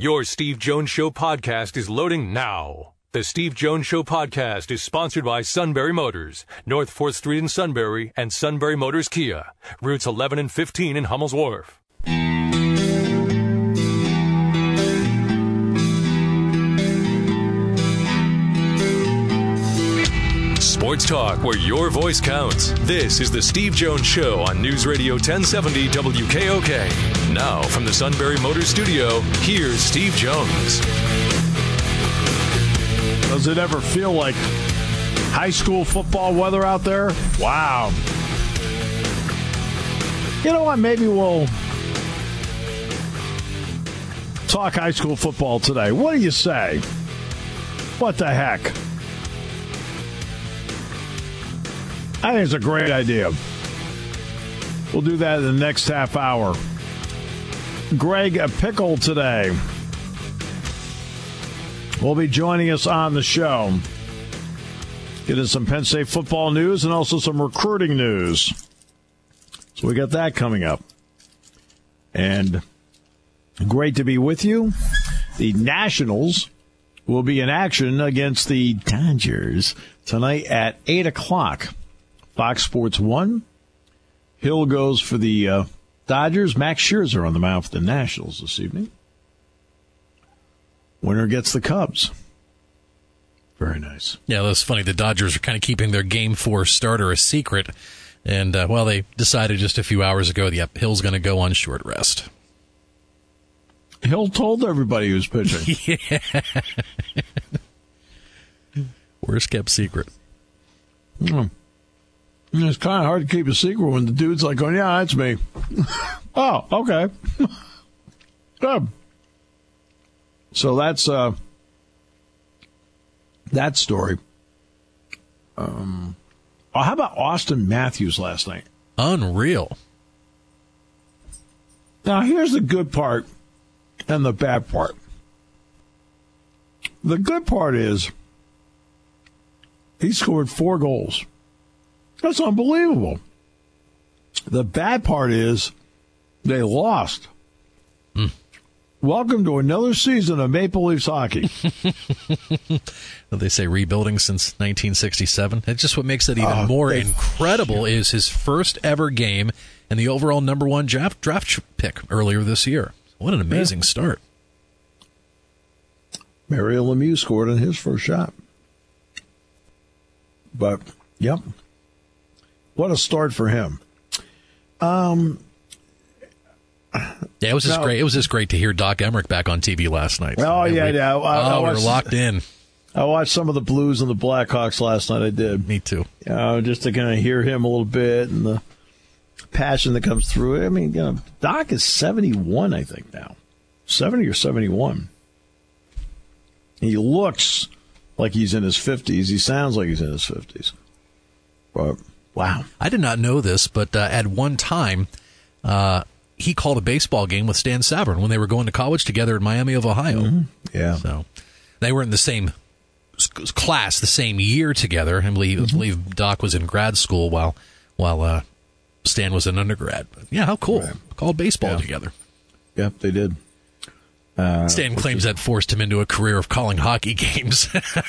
Your Steve Jones Show podcast is loading now. The Steve Jones Show podcast is sponsored by Sunbury Motors, North 4th Street in Sunbury, and Sunbury Motors Kia, routes 11 and 15 in Hummel's Wharf. Sports talk where your voice counts. This is the Steve Jones Show on News Radio 1070 WKOK. Now from the Sunbury Motors Studio, here's Steve Jones. Does it ever feel like high school football weather out there? Wow. You know what? Maybe we'll talk high school football today. What do you say? What the heck? I think it's a great idea. We'll do that in the next half hour. Greg Pickle today will be joining us on the show. Get us some Penn State football news and also some recruiting news. So we got that coming up. And great to be with you. The Nationals will be in action against the Dodgers tonight at 8 o'clock. Fox Sports 1. Hill goes for the Dodgers. Max Scherzer on the mound for the Nationals this evening. Winner gets the Cubs. Very nice. Yeah, that's funny. The Dodgers are kind of keeping their Game 4 starter a secret. And, they decided just a few hours ago, yep, Hill's going to go on short rest. Hill told everybody he was pitching. Yeah. Worst kept secret. It's kind of hard to keep a secret when the dude's like, going, yeah, that's me. Oh, okay. Good. So that's that story. How about Austin Matthews last night? Unreal. Now, here's the good part and the bad part. The good part is he scored 4 goals. That's unbelievable. The bad part is they lost. Welcome to another season of Maple Leafs hockey. They say rebuilding since 1967. That's just what makes it even more incredible is his first ever game and the overall number 1 draft pick earlier this year. What an amazing start. Mario Lemieux scored on his first shot. But, yep. What a start for him. Yeah, it was just great. It was just great to hear Doc Emmerich back on TV last night. We were locked in. I watched some of the Blues and the Blackhawks last night. I did. Me too. Just to kind of hear him a little bit and the passion that comes through. I mean, Doc is 71, I think now, 70 or 71. He looks like he's in his 50s. He sounds like he's in his 50s. But wow. I did not know this, but at one time, he called a baseball game with Stan Savran when they were going to college together in Miami of Ohio. Mm-hmm. Yeah. So they were in the same class, the same year together. I believe Doc was in grad school while Stan was an undergrad. But yeah, how cool. Right. Called baseball together. Yep, they did. Stan claims that forced him into a career of calling hockey games.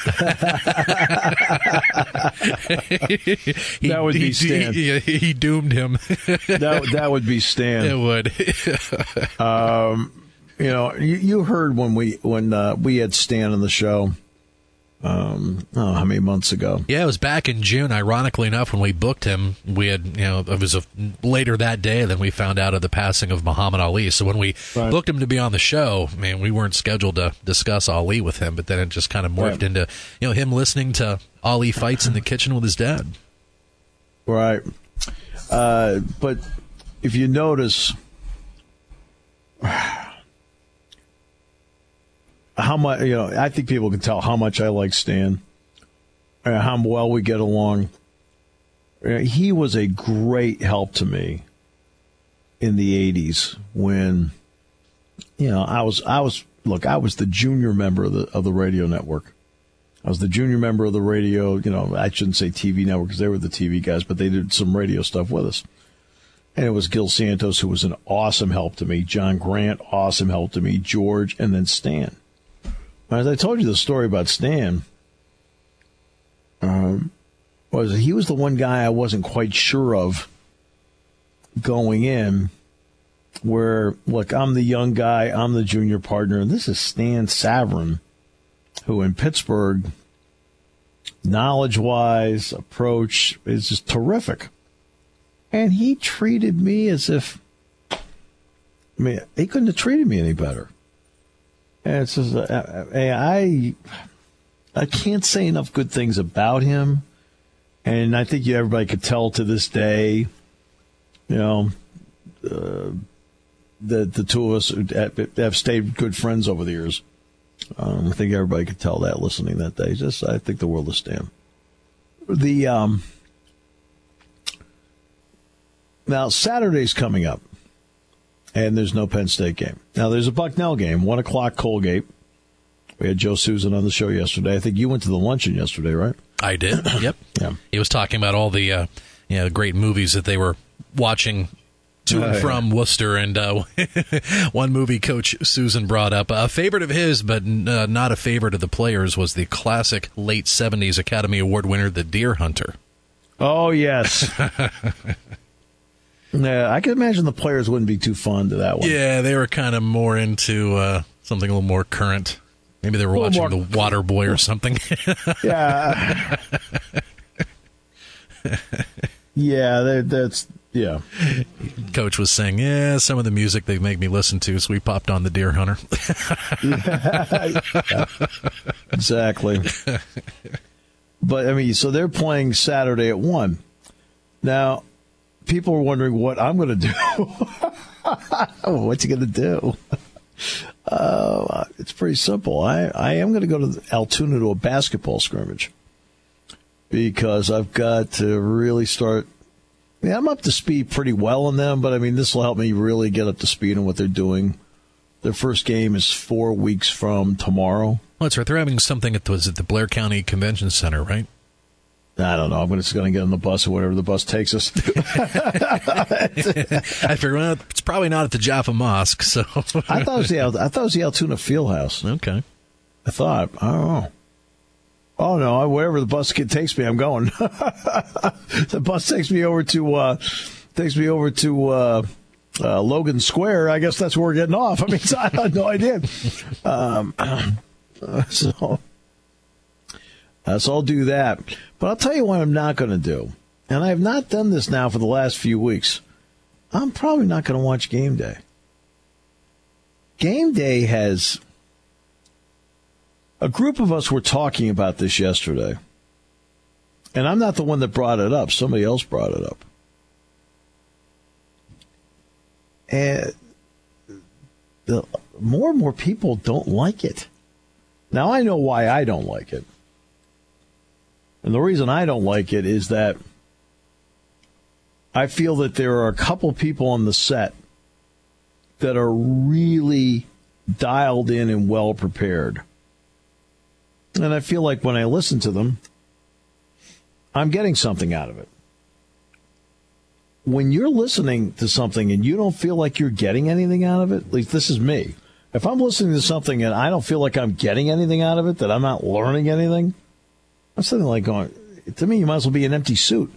That would be Stan. He doomed him. That would be Stan. It would. You heard when we had Stan on the show. How many months ago? Yeah, it was back in June. Ironically enough, when we booked him, we had, it was later that day than we found out of the passing of Muhammad Ali. So when we booked him to be on the show, man, we weren't scheduled to discuss Ali with him, but then it just kind of morphed into, him listening to Ali fights in the kitchen with his dad. Right. But if you notice how much, I think people can tell how much I like Stan, how well we get along. He was a great help to me in the 80s when, I was the junior member of the radio network. I was the junior member of the radio, I shouldn't say TV network because they were the TV guys, but they did some radio stuff with us. And it was Gil Santos, who was an awesome help to me. John Grant, awesome help to me. George, and then Stan. As I told you the story about Stan, he was the one guy I wasn't quite sure of going in, where, look, I'm the young guy, I'm the junior partner, and this is Stan Savran, who in Pittsburgh, knowledge-wise, approach, is just terrific. And he treated me as if, he couldn't have treated me any better. And it's just, I can't say enough good things about him. And I think everybody could tell to this day, that the two of us have stayed good friends over the years. I think everybody could tell that listening that day. I think the world of Stan. Now, Saturday's coming up, and there's no Penn State game. Now, there's a Bucknell game, 1 o'clock Colgate. We had Joe Susan on the show yesterday. I think you went to the luncheon yesterday, right? I did, yep. Yeah. He was talking about all the great movies that they were watching to and from Worcester, and one movie Coach Susan brought up. A favorite of his, but not a favorite of the players, was the classic late 70s Academy Award winner, The Deer Hunter. Oh, yes. Yeah, I can imagine the players wouldn't be too fond of that one. Yeah, they were kind of more into something a little more current. Maybe they were watching The Water Boy or something. Yeah. That's. Coach was saying, some of the music they make me listen to, so we popped on The Deer Hunter. Yeah, exactly. But, so they're playing Saturday at 1. Now, people are wondering what I'm going to do. What's he going to do? It's pretty simple. I am going to go to Altoona to a basketball scrimmage because I've got to really start. I'm up to speed pretty well on them, but this will help me really get up to speed on what they're doing. Their first game is 4 weeks from tomorrow. Well, that's right. They're having something at the Blair County Convention Center, right? I don't know. I'm just going to get on the bus or whatever the bus takes us. I figure it's probably not at the Jaffa Mosque. So I thought it was the Altoona Fieldhouse. Okay. I don't know. Oh no! Wherever the bus takes me, I'm going. The bus takes me over to Logan Square. I guess that's where we're getting off. I had no idea. So I'll do that. But I'll tell you what I'm not going to do, and I have not done this now for the last few weeks. I'm probably not going to watch Game Day. Game Day has. A group of us were talking about this yesterday, and I'm not the one that brought it up. Somebody else brought it up. And more and more people don't like it. Now, I know why I don't like it. And the reason I don't like it is that I feel that there are a couple people on the set that are really dialed in and well prepared. And I feel like when I listen to them, I'm getting something out of it. When you're listening to something and you don't feel like you're getting anything out of it, at least this is me. If I'm listening to something and I don't feel like I'm getting anything out of it, that I'm not learning anything, I'm sitting like going, to me, you might as well be an empty suit.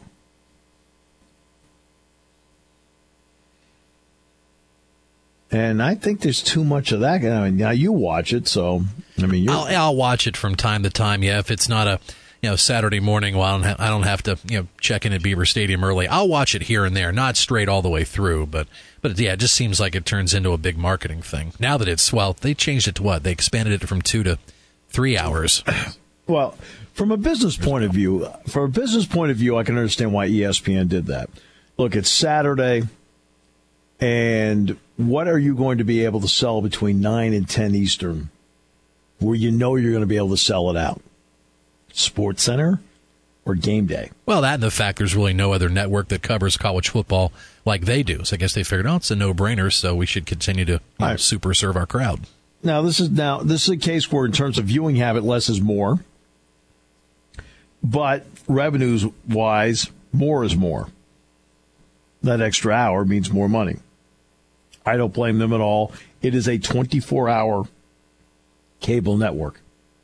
And I think there's too much of that. Now you watch it, so I'll watch it from time to time. Yeah, if it's not a Saturday morning, well, I don't have to check in at Beaver Stadium early. I'll watch it here and there, not straight all the way through, but yeah, it just seems like it turns into a big marketing thing. Now that they changed it to what? They expanded it from 2 to 3 hours. Well, from a business point of view, I can understand why ESPN did that. Look, it's Saturday. And what are you going to be able to sell between 9 and 10 Eastern where you're going to be able to sell it out? Sports Center or Game Day? Well, that and the fact there's really no other network that covers college football like they do. So I guess they figured, it's a no-brainer, so we should continue to super serve our crowd. Now, this is a case where in terms of viewing habit, less is more. But revenues-wise, more is more. that extra hour means more money. I don't blame them at all. It is a 24-hour cable network.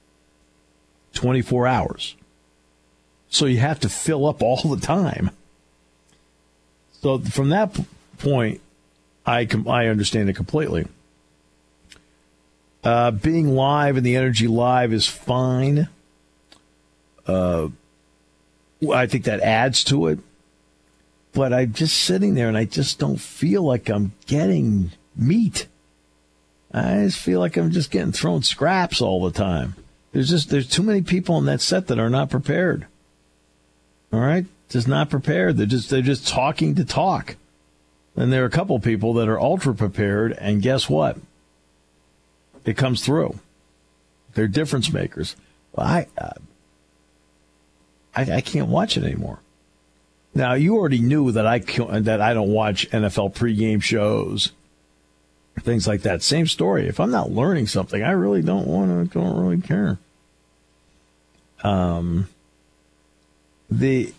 24 hours. So you have to fill up all the time. So from that point, I understand it completely. Being live and the energy live is fine. I think that adds to it. But I'm just sitting there and I just don't feel like I'm getting meat. I just feel like I'm just getting thrown scraps all the time. There's too many people on that set that are not prepared. All right? Just not prepared. They're just talking to talk. And there are a couple people that are ultra prepared, and guess what? It comes through. They're difference makers. Well, I can't watch it anymore. Now, you already knew that I don't watch NFL pregame shows, things like that. Same story. If I'm not learning something, I really don't really care. The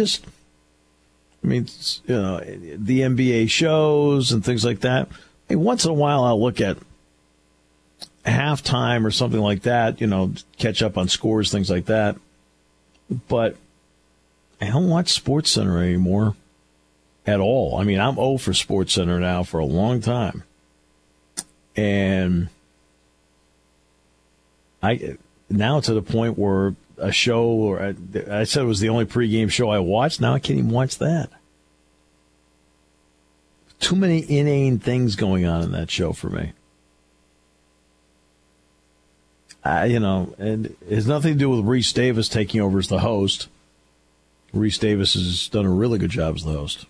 NBA shows and things like that. Hey, once in a while, I'll look at halftime or something like that, catch up on scores, things like that. But I don't watch SportsCenter anymore at all. I mean, I'm 0 for SportsCenter now for a long time. And now to the point where a show, or I said it was the only pregame show I watched. Now I can't even watch that. Too many inane things going on in that show for me. And it has nothing to do with Reese Davis taking over as the host. Reese Davis has done a really good job as the host.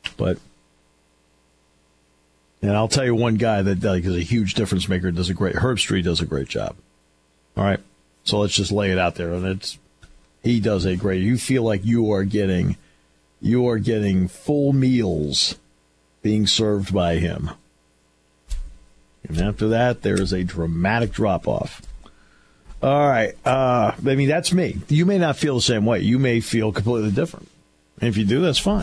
And I'll tell you one guy that is a huge difference maker, Herb Street does a great job. All right. So let's just lay it out there. And he does a great, you feel like you are getting full meals being served by him. And after that, there is a dramatic drop-off. All right. That's me. You may not feel the same way. You may feel completely different. And if you do, that's fine.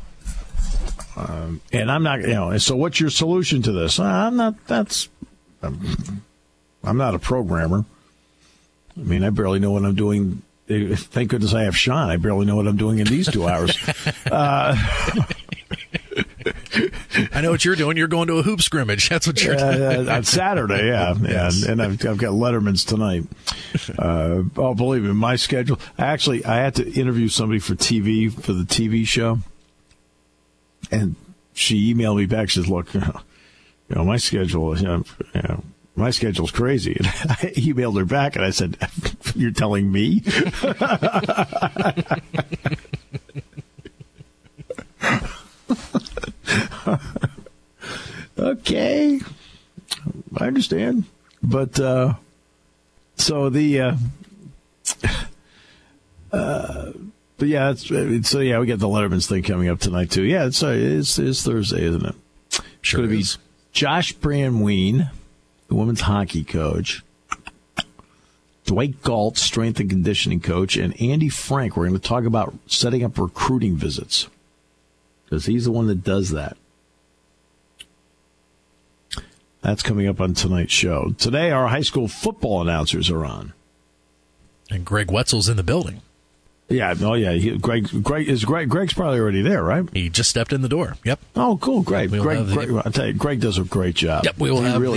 And I'm not, so what's your solution to this? I'm not a programmer. I mean, I barely know what I'm doing. Thank goodness I have Sean. I barely know what I'm doing in these 2 hours. I know what you're doing. You're going to a hoop scrimmage. That's what you're doing. On Saturday, yeah. Yes. And I've got Letterman's tonight. Believe me, my schedule. I had to interview somebody for TV, for the TV show. And she emailed me back. She says, look, my schedule, my schedule's crazy. And I emailed her back and I said, you're telling me? Okay. I understand. But, but yeah, we got the Letterman's thing coming up tonight too. Yeah, it's Thursday, isn't it? Sure. It's going to be Josh Brandwein, the women's hockey coach, Dwight Galt, strength and conditioning coach, and Andy Frank. We're going to talk about setting up recruiting visits because he's the one that does that. That's coming up on tonight's show. Today, our high school football announcers are on, and Greg Wetzel's in the building. Yeah, Greg's probably already there, right? He just stepped in the door. Yep. Oh, cool, Greg. Greg, I'll tell you, Greg does a great job. Yep, we'll have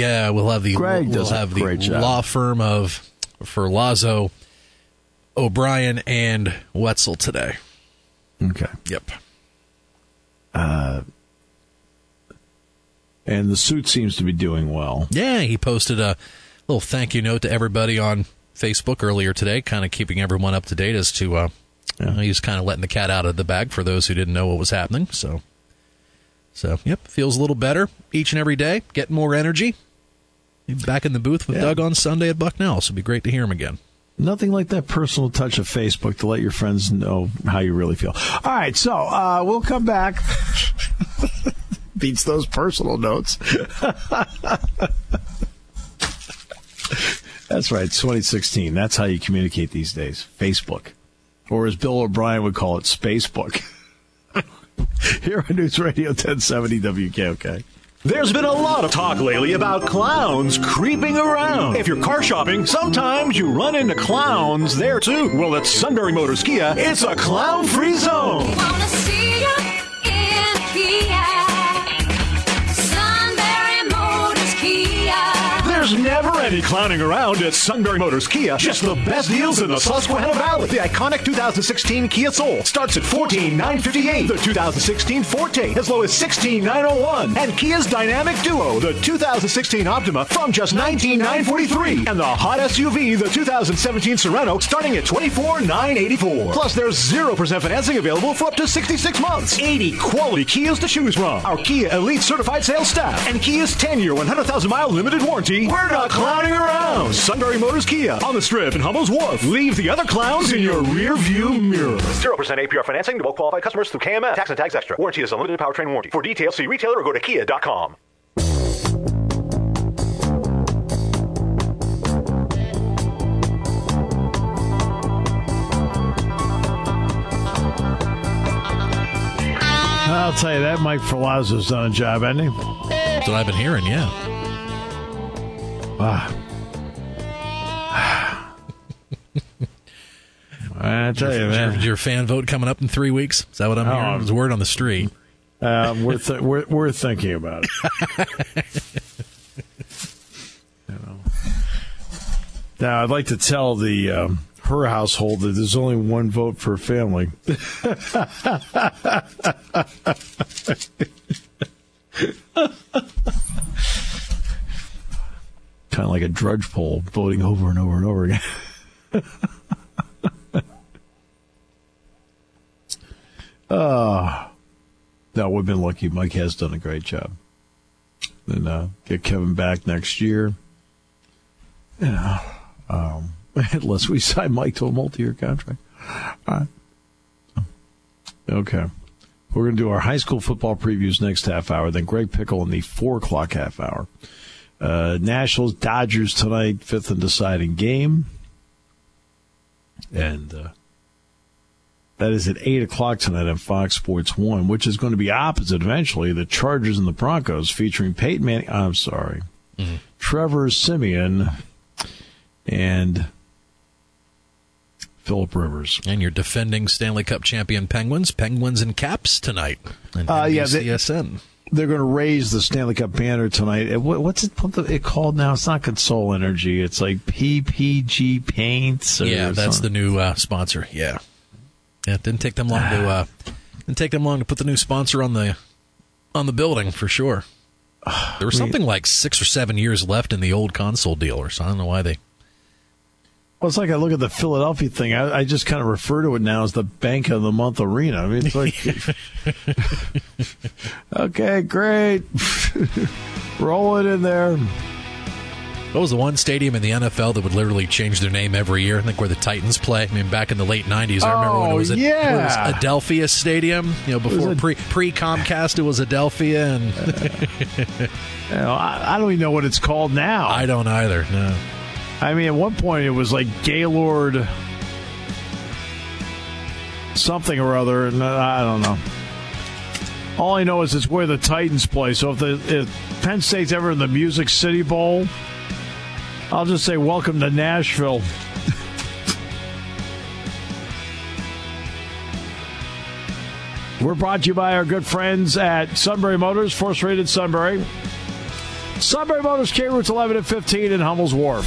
the law firm for Lazo, O'Brien, and Wetzel today. Okay. Yep. And the suit seems to be doing well. Yeah, he posted a little thank you note to everybody on Facebook earlier today, kind of keeping everyone up to date as to he's kind of letting the cat out of the bag for those who didn't know what was happening. So yep, feels a little better each and every day, getting more energy. Back in the booth with Doug on Sunday at Bucknell, so it'd be great to hear him again. Nothing like that personal touch of Facebook to let your friends know how you really feel. All right, so we'll come back. Beats those personal notes. That's right, it's 2016. That's how you communicate these days. Facebook. Or as Bill O'Brien would call it, Spacebook. here on News Radio 1070 WKOK. There's been a lot of talk lately about clowns creeping around. If you're car shopping, sometimes you run into clowns there too. Well, at Sunbury Motors Kia, it's a clown-free zone. We wanna see you in Kia. Sunbury Motors Kia. There's never any clowning around at Sunbury Motors Kia. Just the best deals in the Susquehanna Valley. The iconic 2016 Kia Soul starts at $14,958. The 2016 Forte as low as $16,901. And Kia's Dynamic Duo, the 2016 Optima, from just $19,943. And the hot SUV, the 2017 Sorento, starting at $24,984. Plus, there's 0% financing available for up to 66 months. 80 quality Kias to choose from. Our Kia Elite Certified Sales Staff. And Kia's 10-year, 100,000-mile limited warranty. We're not clowning around. Sunbury Motors Kia on the Strip in Hummel's Wharf. Leave the other clowns in your rear view mirror. 0% APR financing to well-qualified customers through KMS. Tax and tax extra. Warranty is unlimited powertrain warranty. For details, see retailer or go to kia.com. I'll tell you that Mike Ferlazzo's done a job, hasn't he? That's what I've been hearing, yeah. I tell you, man. Your fan vote coming up in 3 weeks? Is that what I'm hearing? There's word on the street. We're thinking about it. Now, I'd like to tell the her household that there's only one vote per family. Kind of like a drudge poll, voting over and over and over again. No, we've been lucky. Mike has done a great job. And get Kevin back next year. Unless we sign Mike to a multi-year contract. All right. Okay. We're going to do our high school football previews next half hour. Then Greg Pickle in the 4 o'clock half hour. Nationals, Dodgers tonight, 5th and deciding game. And that is at 8 o'clock tonight on Fox Sports 1, which is going to be opposite eventually, the Chargers and the Broncos, featuring Peyton Manning. I'm sorry. Mm-hmm. Trevor Siemian and Phillip Rivers. And your defending Stanley Cup champion Penguins and Caps tonight. And CSN. They're going to raise the Stanley Cup banner tonight. What's it called now? It's not Console Energy. It's like PPG Paints. Yeah, that's the new sponsor. Yeah. Yeah, it didn't take them long to put the new sponsor on the building for sure. There was something like 6 or 7 years left in the old Console deal, or so I don't know why they. Well, it's like I look at the Philadelphia thing. I just kind of refer to it now as the Bank of the Month Arena. I mean, it's like, okay, great, roll it in there. What was the one stadium in the NFL that would literally change their name every year? I think where the Titans play. I mean, back in the late 90s, I remember when it was Adelphia Stadium. You know, before pre-Comcast, it was Adelphia. And I don't even know what it's called now. I don't either, no. I mean, at one point, it was like Gaylord something or other, and I don't know. All I know is it's where the Titans play. So if Penn State's ever in the Music City Bowl, I'll just say welcome to Nashville. We're brought to you by our good friends at Sunbury Motors, Force Rated Sunbury. Sunbury Motors, K Routes 11 and 15 in Hummel's Wharf.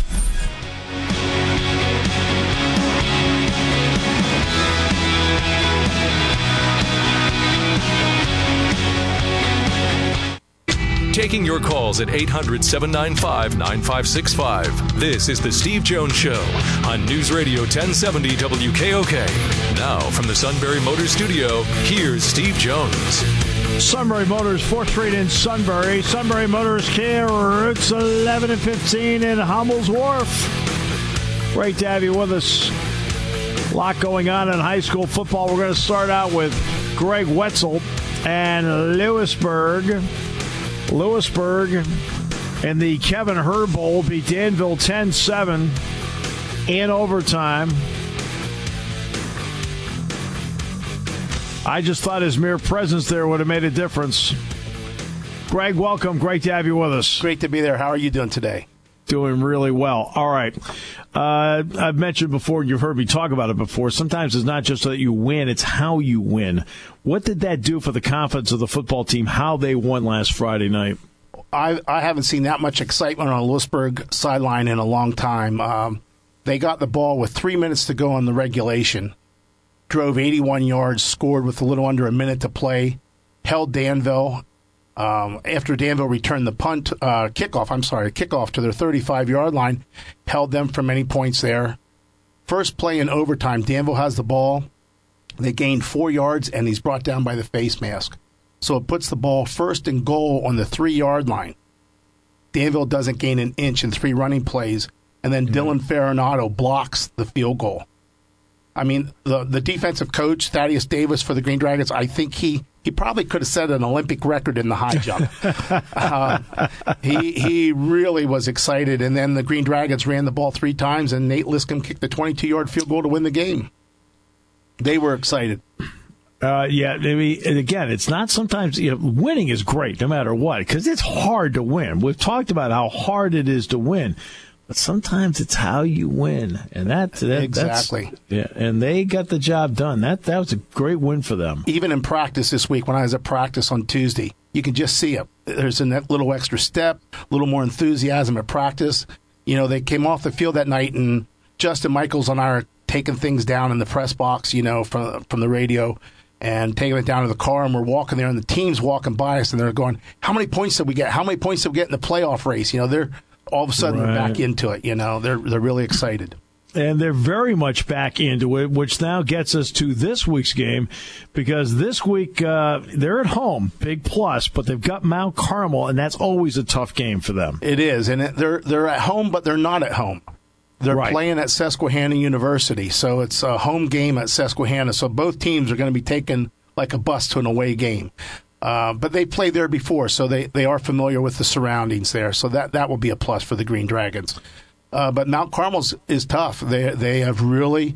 Taking your calls at 800-795-9565. This is The Steve Jones Show on News Radio 1070 WKOK. Now, from the Sunbury Motors Studio, here's Steve Jones. Sunbury Motors, 4th Street in Sunbury. Sunbury Motors, K Routes 11 and 15 in Hummel's Wharf. Great to have you with us. A lot going on in high school football. We're going to start out with Greg Wetzel and Lewisburg. Lewisburg and the Kevin Hurd Bowl beat Danville 10-7 in overtime. I just thought his mere presence there would have made a difference. Greg, welcome. Great to have you with us. Great to be there. How are you doing today? Doing really well. All right. I've mentioned before, you've heard me talk about it before, sometimes it's not just that you win, it's how you win. What did that do for the confidence of the football team, how they won last Friday night? I haven't seen that much excitement on a Lewisburg sideline in a long time. They got the ball with 3 minutes to go on the regulation, drove 81 yards, scored with a little under a minute to play, held Danville. After Danville returned the kickoff to their 35-yard line, held them for many points there. First play in overtime, Danville has the ball. They gained 4 yards, and he's brought down by the face mask. So it puts the ball first and goal on the 3-yard line. Danville doesn't gain an inch in 3 running plays, and then Dylan Farinato blocks the field goal. I mean, the defensive coach, Thaddeus Davis for the Green Dragons, I think he probably could have set an Olympic record in the high jump. He really was excited, and then the Green Dragons ran the ball 3 times, and Nate Liscombe kicked the 22-yard field goal to win the game. They were excited. Yeah, I mean, and again, it's not sometimes, winning is great no matter what, because it's hard to win. We've talked about how hard it is to win. But sometimes it's how you win, and exactly. And they got the job done. That was a great win for them. Even in practice this week, when I was at practice on Tuesday, you can just see it. There's a little extra step, a little more enthusiasm at practice. They came off the field that night, and Justin Michaels and I are taking things down in the press box, from the radio, and taking it down to the car, and we're walking there, and the team's walking by us, and they're going, "How many points did we get? How many points did we get in the playoff race?" They're all of a sudden they're back into it. They're really excited. And they're very much back into it, which now gets us to this week's game, because this week they're at home, big plus, but they've got Mount Carmel, and that's always a tough game for them. It is, and they're at home, but they're not at home. They're playing at Susquehanna University, so it's a home game at Susquehanna. So both teams are going to be taken like a bus to an away game. But they played there before, so they are familiar with the surroundings there. So that will be a plus for the Green Dragons. But Mount Carmel is tough. They have really,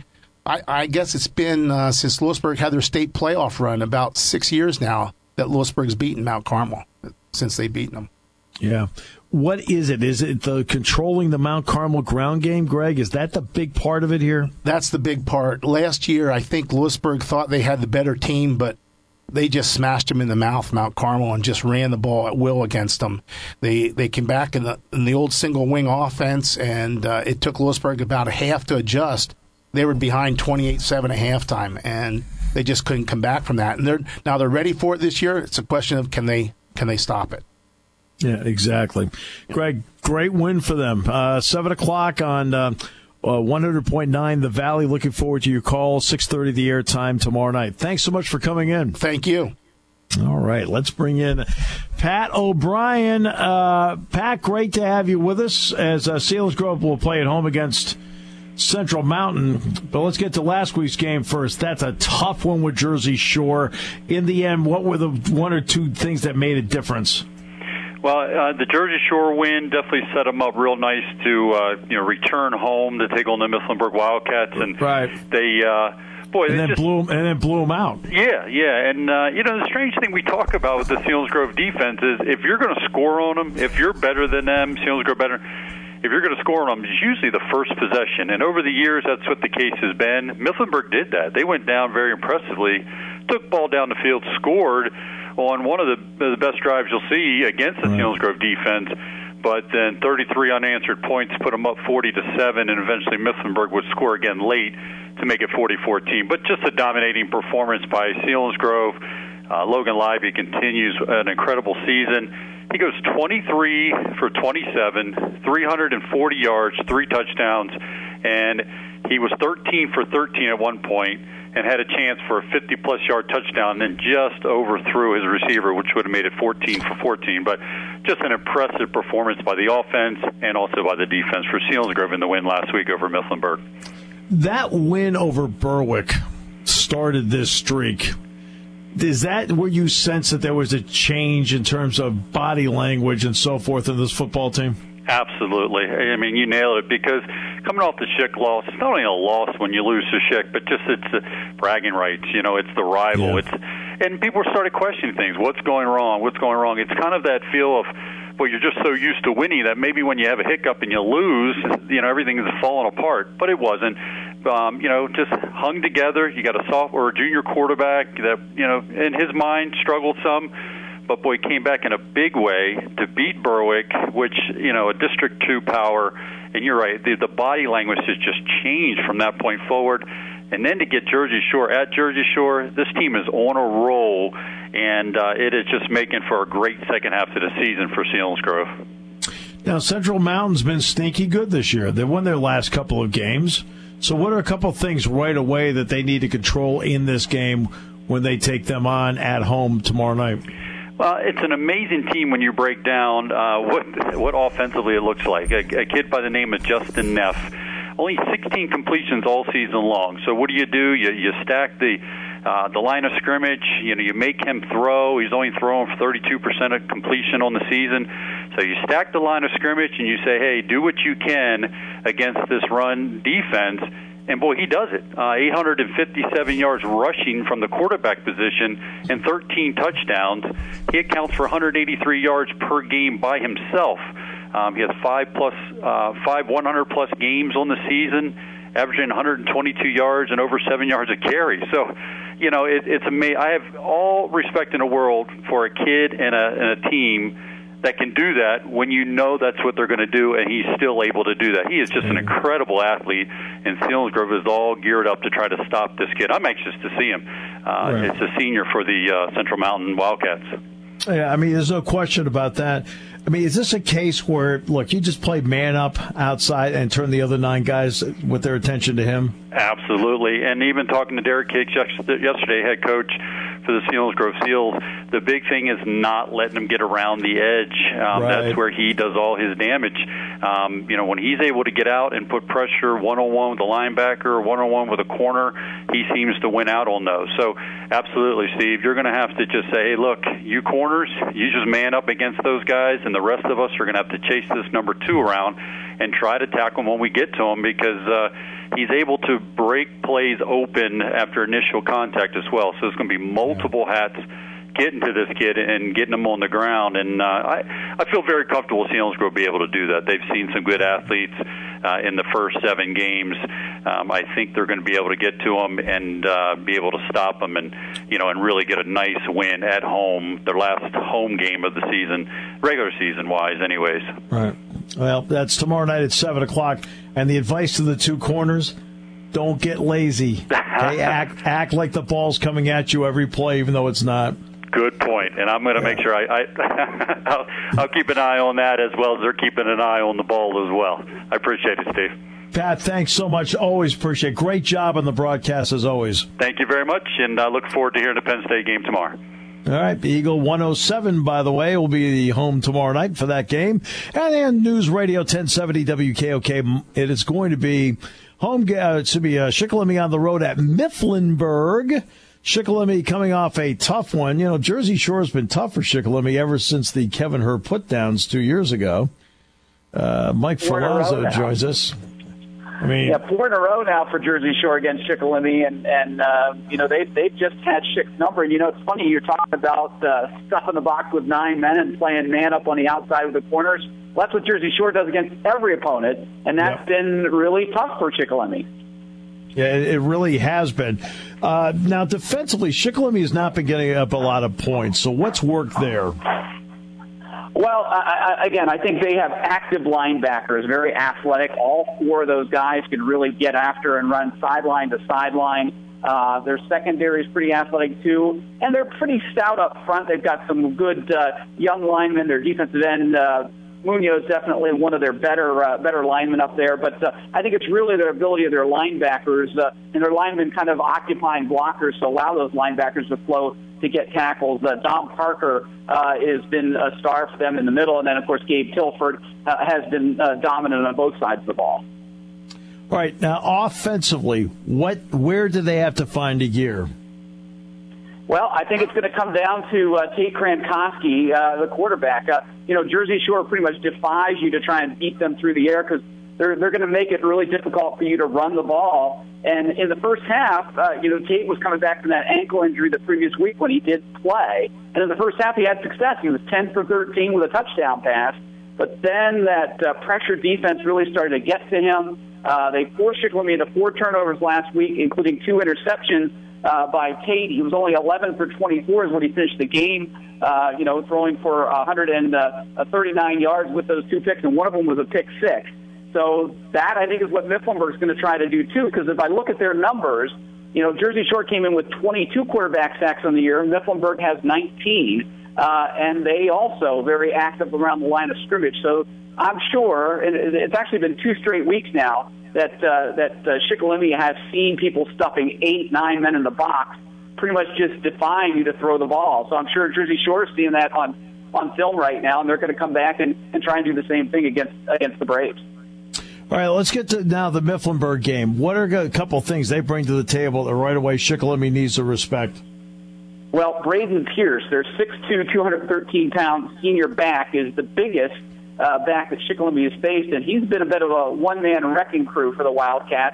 I guess it's been since Lewisburg had their state playoff run, about 6 years now that Lewisburg's beaten Mount Carmel since they've beaten them. Yeah. What is it? Is it the controlling the Mount Carmel ground game, Greg? Is that the big part of it here? That's the big part. Last year, I think Lewisburg thought they had the better team, but they just smashed them in the mouth, Mount Carmel, and just ran the ball at will against them. They came back in the old single wing offense, and it took Lewisburg about a half to adjust. They were behind 28-7 at halftime, and they just couldn't come back from that. And they're ready for it this year. It's a question of can they stop it? Yeah, exactly. Greg, great win for them. 7 o'clock on 100.9 The Valley. Looking forward to your call. 6:30 the air time tomorrow night. Thanks so much for coming in. Thank you. All right, let's bring in Pat O'Brien. Pat, great to have you with us as Selinsgrove will play at home against Central Mountain. But let's get to last week's game first. That's a tough one with Jersey Shore. In the end, what were the 1 or 2 things that made a difference? Well, the Jersey Shore win definitely set them up real nice to return home to take on the Mifflinburg Wildcats, and they blew them out. Yeah, and the strange thing we talk about with the Selinsgrove defense is if you're going to score on them, if you're better than them, Selinsgrove better. If you're going to score on them, it's usually the first possession, and over the years that's what the case has been. Mifflinburg did that. They went down very impressively, took ball down the field, scored on one of the best drives you'll see against the Selinsgrove defense, but then 33 unanswered points put them up 40-7, and eventually Mifflinburg would score again late to make it 40-14. But just a dominating performance by Selinsgrove. Logan Libby continues an incredible season. He goes 23 for 27, 340 yards, 3 touchdowns, and he was 13 for 13 at one point and had a chance for a 50-plus yard touchdown, and then just overthrew his receiver, which would have made it 14 for 14. But just an impressive performance by the offense and also by the defense for Selinsgrove in the win last week over Mifflinburg. That win over Berwick started this streak. Is that where you sense that there was a change in terms of body language and so forth in this football team? Absolutely. I mean, you nailed it, because coming off the Schick loss, it's not only a loss when you lose to Schick, but just it's the bragging rights. It's the rival. Yeah. And people started questioning things. What's going wrong? What's going wrong? It's kind of that feel of, well, you're just so used to winning that maybe when you have a hiccup and you lose, everything is falling apart. But it wasn't. Just hung together. You got a sophomore or a junior quarterback that, in his mind struggled some. But, boy, came back in a big way to beat Berwick, which, a District 2 power. And you're right, the body language has just changed from that point forward. And then to get Jersey Shore at Jersey Shore, this team is on a roll, and it is just making for a great second half of the season for Selinsgrove. Now, Central Mountain's been sneaky good this year. They won their last couple of games. So what are a couple of things right away that they need to control in this game when they take them on at home tomorrow night? Well, it's an amazing team when you break down what offensively it looks like. A kid by the name of Justin Neff, only 16 completions all season long. So what do? You stack the line of scrimmage. You make him throw. He's only throwing for 32% of completion on the season. So you stack the line of scrimmage and you say, hey, do what you can against this run defense. And, boy, he does it. 857 yards rushing from the quarterback position and 13 touchdowns. He accounts for 183 yards per game by himself. He has five 100-plus games on the season, averaging 122 yards and over 7 yards a carry. So, it's amazing. I have all respect in the world for a kid and a team that can do that when that's what they're going to do, and he's still able to do that. He is just an incredible athlete, and Selinsgrove is all geared up to try to stop this kid. I'm anxious to see him. Right. It's a senior for the Central Mountain Wildcats. Yeah, there's no question about that. Is this a case where, look, you just play man up outside and turn the other 9 guys with their attention to him? Absolutely. And even talking to Derek Hicks yesterday, head coach for the Selinsgrove Seals, the big thing is not letting him get around the edge. Right. That's where he does all his damage. When he's able to get out and put pressure one-on-one with a linebacker or one-on-one with a corner, he seems to win out on those. So, absolutely, Steve, you're going to have to just say, hey, look, you corners, you just man up against those guys, and the rest of us are going to have to chase this number 2 around and try to tackle him when we get to him, because he's able to break plays open after initial contact as well. So there's going to be multiple hats getting to this kid and getting him on the ground. And I feel very comfortable Selinsgrove will be able to do that. They've seen some good athletes in the first 7 games. I think they're going to be able to get to them and be able to stop them and really get a nice win at home, their last home game of the season, regular season-wise anyways. Right. Well, that's tomorrow night at 7 o'clock. And the advice to the 2 corners, don't get lazy. Okay? Act like the ball's coming at you every play, even though it's not. Good point, and I'm going to make sure I'll keep an eye on that as well as they're keeping an eye on the ball as well. I appreciate it, Steve. Pat, thanks so much. Always appreciate it. Great job on the broadcast, as always. Thank you very much, and I look forward to hearing the Penn State game tomorrow. All right, the Eagle 107, by the way, will be the home tomorrow night for that game. And then News Radio 1070 WKOK, it is going to be home. It should be Shikellamy on the road at Mifflinburg. Shikellamy coming off a tough one. Jersey Shore has been tough for Shikellamy ever since the Kevin Herr put-downs 2 years ago. Mike Filazzo joins us. 4 in a row now for Jersey Shore against Shikellamy, and they just had Schick's number. And it's funny, you're talking about stuffing the box with 9 men and playing man up on the outside with the corners. Well, that's what Jersey Shore does against every opponent, and that's been really tough for Shikellamy. Yeah, it really has been. Now, defensively, Shikellamy has not been getting up a lot of points. So what's worked there? Well, again, I think they have active linebackers, very athletic. All 4 of those guys can really get after and run sideline to sideline. Their secondary is pretty athletic, too. And they're pretty stout up front. They've got some good young linemen. Their defensive end, Munoz, definitely one of their better linemen up there. But I think it's really their ability of their linebackers and their linemen kind of occupying blockers to allow those linebackers to flow to get tackles. Dom Parker has been a star for them in the middle. And then, of course, Gabe Tilford has been dominant on both sides of the ball. All right. Now, offensively, where do they have to find a gear? Well, I think it's going to come down to Tate Krankowski, the quarterback. Jersey Shore pretty much defies you to try and beat them through the air because they're going to make it really difficult for you to run the ball. And in the first half, Tate was coming back from that ankle injury the previous week when he did play. And in the first half, he had success. He was 10 for 13 with a touchdown pass. But then that pressure defense really started to get to him. They forced Shikellamy into 4 turnovers last week, including 2 interceptions by Tate. He was only 11 for 24 is when he finished the game, throwing for 139 yards with those 2 picks, and one of them was a pick 6. So that, I think, is what Mifflinburg's going to try to do, too, because if I look at their numbers, Jersey Shore came in with 22 quarterback sacks on the year. Mifflinburg has 19, and they also very active around the line of scrimmage. So I'm sure, and it's actually been 2 straight weeks now, that Shikellamy has seen people stuffing 8, 9 men in the box, pretty much just defying you to throw the ball. So I'm sure Jersey Shore is seeing that on film right now, and they're going to come back and try and do the same thing against the Braves. All right, let's get to now the Mifflinburg game. What are a couple of things they bring to the table that right away Shikellamy needs to respect? Well, Braden Pierce, their 6'2", 213-pound senior back, is the biggest back that Shikellamy has faced, and he's been a bit of a one-man wrecking crew for the Wildcats.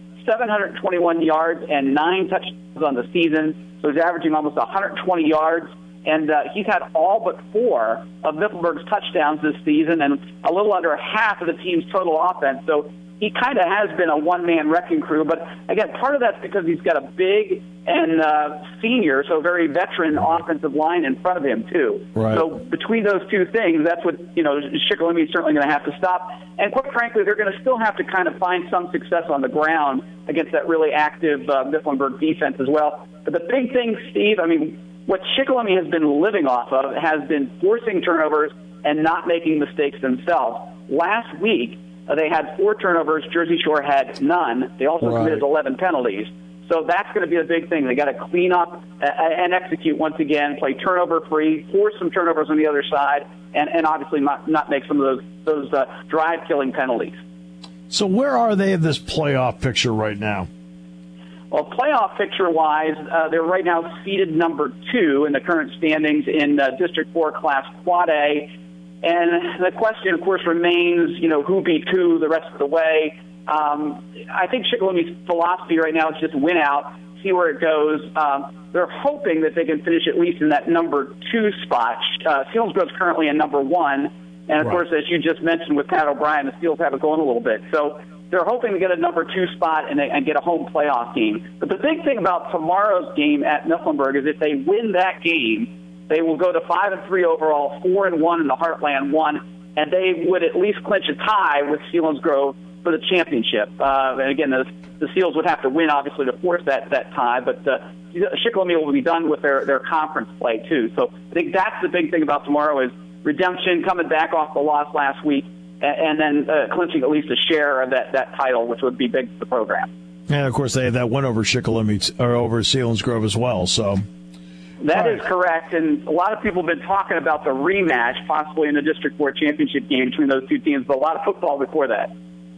721 yards and 9 touchdowns on the season, so he's averaging almost 120 yards. And he's had all but 4 of Mifflinburg's touchdowns this season and a little under half of the team's total offense. So he kind of has been a one-man wrecking crew. But, again, part of that's because he's got a big and senior, so very veteran offensive line in front of him, too. Right. So between those 2 things, that's what, Shikellamy is certainly going to have to stop. And quite frankly, they're going to still have to kind of find some success on the ground against that really active Mifflinburg defense as well. But the big thing, Steve, what Shikellamy has been living off of has been forcing turnovers and not making mistakes themselves. Last week, they had 4 turnovers. Jersey Shore had none. They also committed 11 penalties. So that's going to be a big thing. They got to clean up and execute once again, play turnover-free, force some turnovers on the other side, and obviously not make some of those drive-killing penalties. So where are they in this playoff picture right now? Well, playoff picture-wise, they're right now seeded number 2 in the current standings in District 4 Class Quad A. And the question, of course, remains, who beat who the rest of the way. I think Shikellamy philosophy right now is just win out, see where it goes. They're hoping that they can finish at least in that number 2 spot. Selinsgrove's currently in number 1. And, of course, as you just mentioned with Pat O'Brien, the Seals have it going a little bit. So they're hoping to get a number 2 spot and get a home playoff game. But the big thing about tomorrow's game at Mifflinburg is if they win that game, they will go to 5-3 overall, 4-1 in the Heartland 1, and they would at least clinch a tie with Selinsgrove for the championship. And again, the Seals would have to win, obviously, to force that tie, but Shikellamy will be done with their conference play, too. So I think that's the big thing about tomorrow is redemption, coming back off the loss last week, and then clinching at least a share of that title, which would be big for the program. And, of course, they had that win over Shikellamy or over Selinsgrove as well. So that is correct, and a lot of people have been talking about the rematch, possibly in the District 4 championship game between those 2 teams, but a lot of football before that.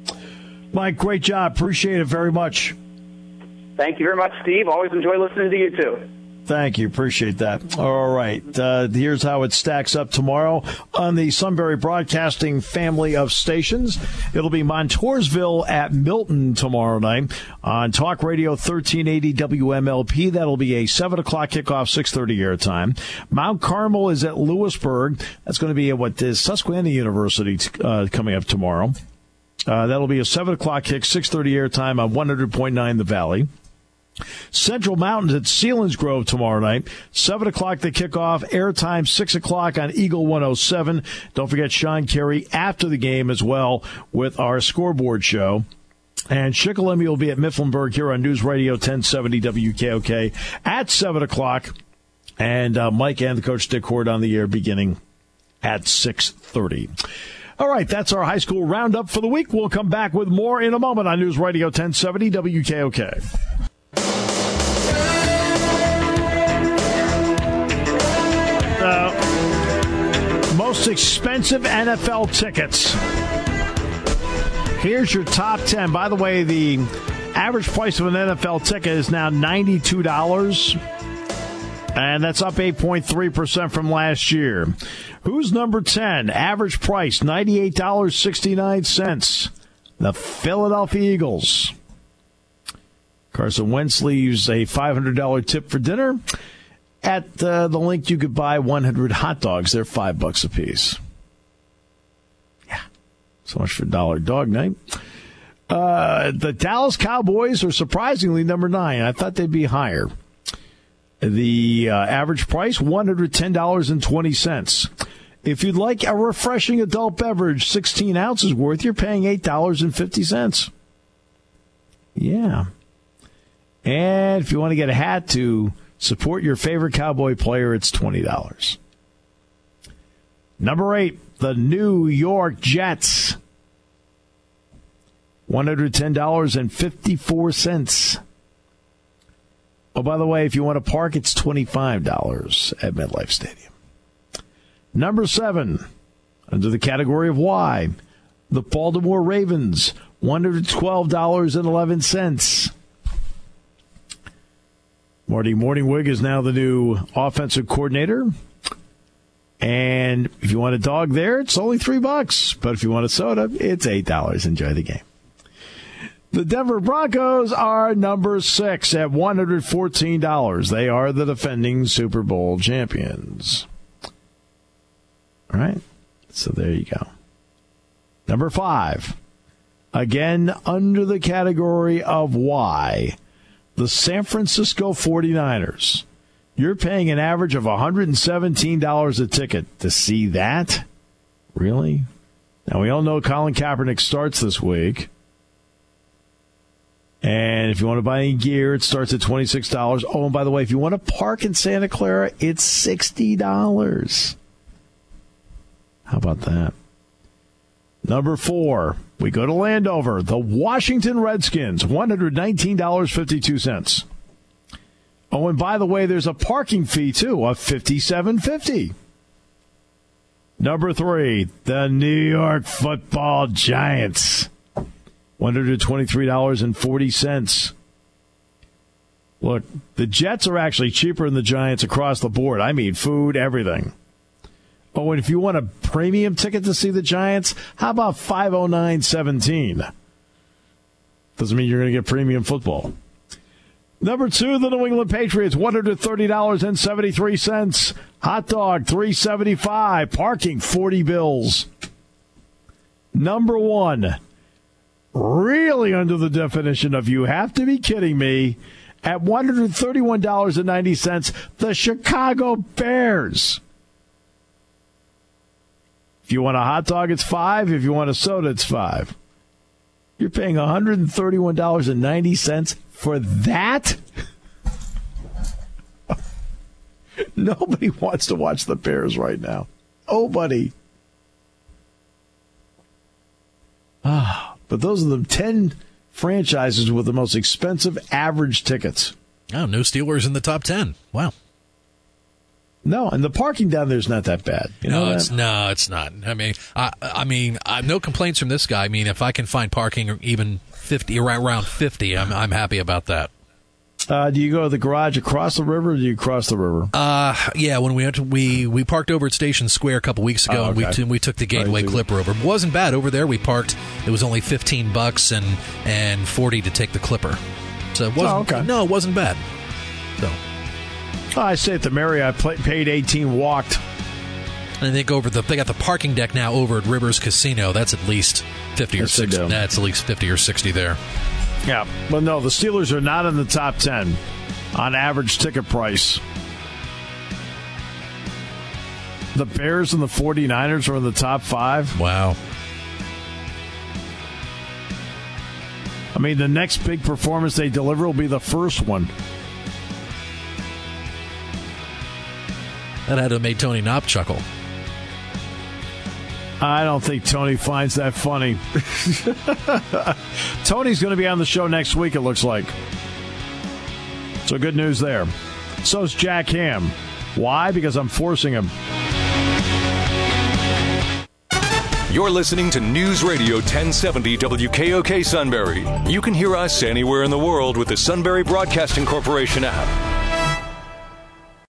Mike, great job. Appreciate it very much. Thank you very much, Steve. Always enjoy listening to you, too. Thank you. Appreciate that. All right. Here's how it stacks up tomorrow on the Sunbury Broadcasting family of stations. It'll be Montoursville at Milton tomorrow night on Talk Radio 1380 WMLP. That'll be a 7 o'clock kickoff, 6:30 airtime. Mount Carmel is at Lewisburg. That's going to be at Susquehanna University coming up tomorrow. That'll be a 7 o'clock kick, 6:30 airtime on 100.9 The Valley. Central Mountains at Selinsgrove tomorrow night. 7 o'clock the kickoff, airtime 6 o'clock on Eagle 107. Don't forget Sean Carey after the game as well with our scoreboard show. And Shikellamy will be at Mifflinburg here on News Radio 1070 WKOK at 7 o'clock. And Mike and the coach Dick Horde on the air beginning at 6:30. All right, that's our high school roundup for the week. We'll come back with more in a moment on News Radio 1070 WKOK. Most expensive NFL tickets. Here's your top 10. By the way, the average price of an NFL ticket is now $92. And that's up 8.3% from last year. Who's number 10? Average price, $98.69. The Philadelphia Eagles. Carson Wentz leaves a $500 tip for dinner. At the link, you could buy 100 hot dogs. They're $5 a piece. Yeah. So much for Dollar Dog Night. The Dallas Cowboys are surprisingly number 9. I thought they'd be higher. The average price, $110.20. If you'd like a refreshing adult beverage, 16 ounces worth, you're paying $8.50. Yeah. And if you want to get a hat to support your favorite Cowboy player, it's $20. Number 8, the New York Jets. $110.54. Oh, by the way, if you want to park, it's $25 at MetLife Stadium. Number 7, under the category of Y, the Baltimore Ravens, $112.11. Marty Morningwig is now the new offensive coordinator. And if you want a dog there, it's only $3. But if you want a soda, it's $8. Enjoy the game. The Denver Broncos are number 6 at $114. They are the defending Super Bowl champions. All right. So there you go. Number 5. Again, under the category of Y, the San Francisco 49ers. You're paying an average of $117 a ticket to see that? Really? Now, we all know Colin Kaepernick starts this week. And if you want to buy any gear, it starts at $26. Oh, and by the way, if you want to park in Santa Clara, it's $60. How about that? Number 4, we go to Landover. The Washington Redskins, $119.52. Oh, and by the way, there's a parking fee, too, of $57.50. Number 3, the New York Football Giants, $123.40. Look, the Jets are actually cheaper than the Giants across the board. I mean, food, everything. Oh, and if you want a premium ticket to see the Giants, how about $509.17? Doesn't mean you're going to get premium football. Number 2, the New England Patriots, $130.73. Hot dog, $3.75. Parking, $40. Number 1, really under the definition of you have to be kidding me, at $131.90, the Chicago Bears. If you want a hot dog, it's $5. If you want a soda, it's $5. You're paying $131.90 for that? Nobody wants to watch the Bears right now. Nobody. But those are the 10 franchises with the most expensive average tickets. Oh, no Steelers in the top 10. Wow. No, and the parking down there is not that bad. It's not. I mean, no complaints from this guy. I mean, if I can find parking even 50 around 50, I'm happy about that. Do you go to the garage across the river, or do you cross the river? Yeah. When we parked over at Station Square a couple weeks ago, okay. and we took the Gateway Clipper over. It wasn't bad over there. We parked. It was only $15 and $40 to take the Clipper. So it wasn't. Okay. No, it wasn't bad. So. I stayed at the Marriott, paid $18, walked. And I think they got the parking deck now over at Rivers Casino. That's at least 50 or 60. That's at least 50 or 60 there. Yeah, but no, the Steelers are not in the top 10 on average ticket price. The Bears and the 49ers are in the top 5. Wow. I mean, the next big performance they deliver will be the first one. That had to have made Tony Knopp chuckle. I don't think Tony finds that funny. Tony's going to be on the show next week, it looks like. So good news there. So's Jack Ham. Why? Because I'm forcing him. You're listening to News Radio 1070 WKOK Sunbury. You can hear us anywhere in the world with the Sunbury Broadcasting Corporation app.